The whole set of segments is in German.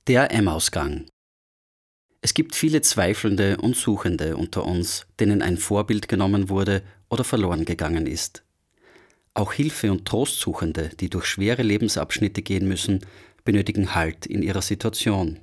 Der Emmausgang. Es gibt viele Zweifelnde und Suchende unter uns, denen ein Vorbild genommen wurde oder verloren gegangen ist. Auch Hilfe- und Trostsuchende, die durch schwere Lebensabschnitte gehen müssen, benötigen Halt in ihrer Situation.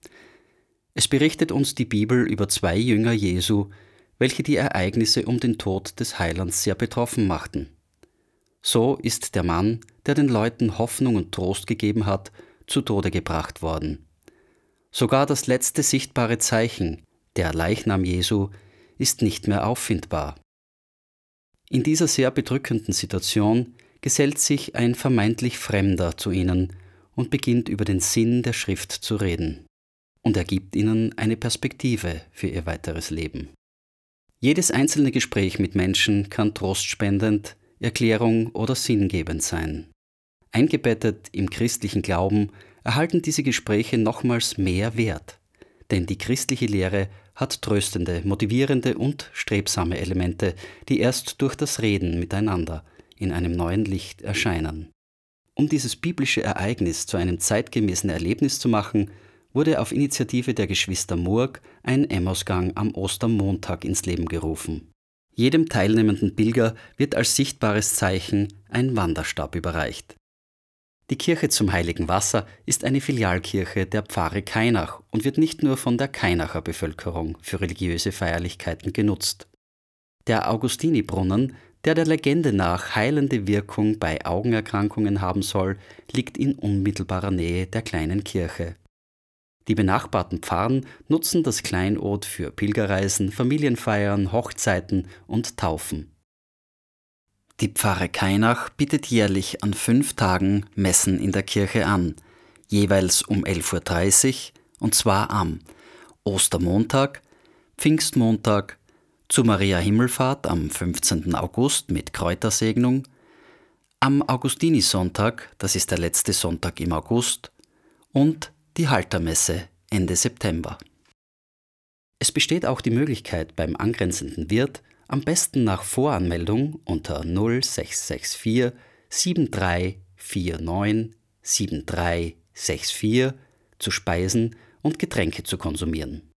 Es berichtet uns die Bibel über zwei Jünger Jesu, welche die Ereignisse um den Tod des Heilands sehr betroffen machten. So ist der Mann, der den Leuten Hoffnung und Trost gegeben hat, zu Tode gebracht worden. Sogar das letzte sichtbare Zeichen, der Leichnam Jesu, ist nicht mehr auffindbar. In dieser sehr bedrückenden Situation gesellt sich ein vermeintlich Fremder zu ihnen und beginnt über den Sinn der Schrift zu reden. Und er gibt ihnen eine Perspektive für ihr weiteres Leben. Jedes einzelne Gespräch mit Menschen kann trostspendend, Erklärung oder sinngebend sein. Eingebettet im christlichen Glauben erhalten diese Gespräche nochmals mehr Wert, denn die christliche Lehre hat tröstende, motivierende und strebsame Elemente, die erst durch das Reden miteinander in einem neuen Licht erscheinen. Um dieses biblische Ereignis zu einem zeitgemäßen Erlebnis zu machen, wurde auf Initiative der Geschwister Murg ein Emmausgang am Ostermontag ins Leben gerufen. Jedem teilnehmenden Pilger wird als sichtbares Zeichen ein Wanderstab überreicht. Die Kirche zum Heiligen Wasser ist eine Filialkirche der Pfarre Kainach und wird nicht nur von der Kainacher Bevölkerung für religiöse Feierlichkeiten genutzt. Der Augustini-Brunnen, der Legende nach heilende Wirkung bei Augenerkrankungen haben soll, liegt in unmittelbarer Nähe der kleinen Kirche. Die benachbarten Pfarren nutzen das Kleinod für Pilgerreisen, Familienfeiern, Hochzeiten und Taufen. Die Pfarre Kainach bietet jährlich an 5 Tagen Messen in der Kirche an, jeweils um 11:30 Uhr, und zwar am Ostermontag, Pfingstmontag, zu Maria Himmelfahrt am 15. August mit Kräutersegnung, am Augustinisonntag, das ist der letzte Sonntag im August, und die Haltermesse Ende September. Es besteht auch die Möglichkeit, beim angrenzenden Wirt am besten nach Voranmeldung unter 0664 7349 7364 zu speisen und Getränke zu konsumieren.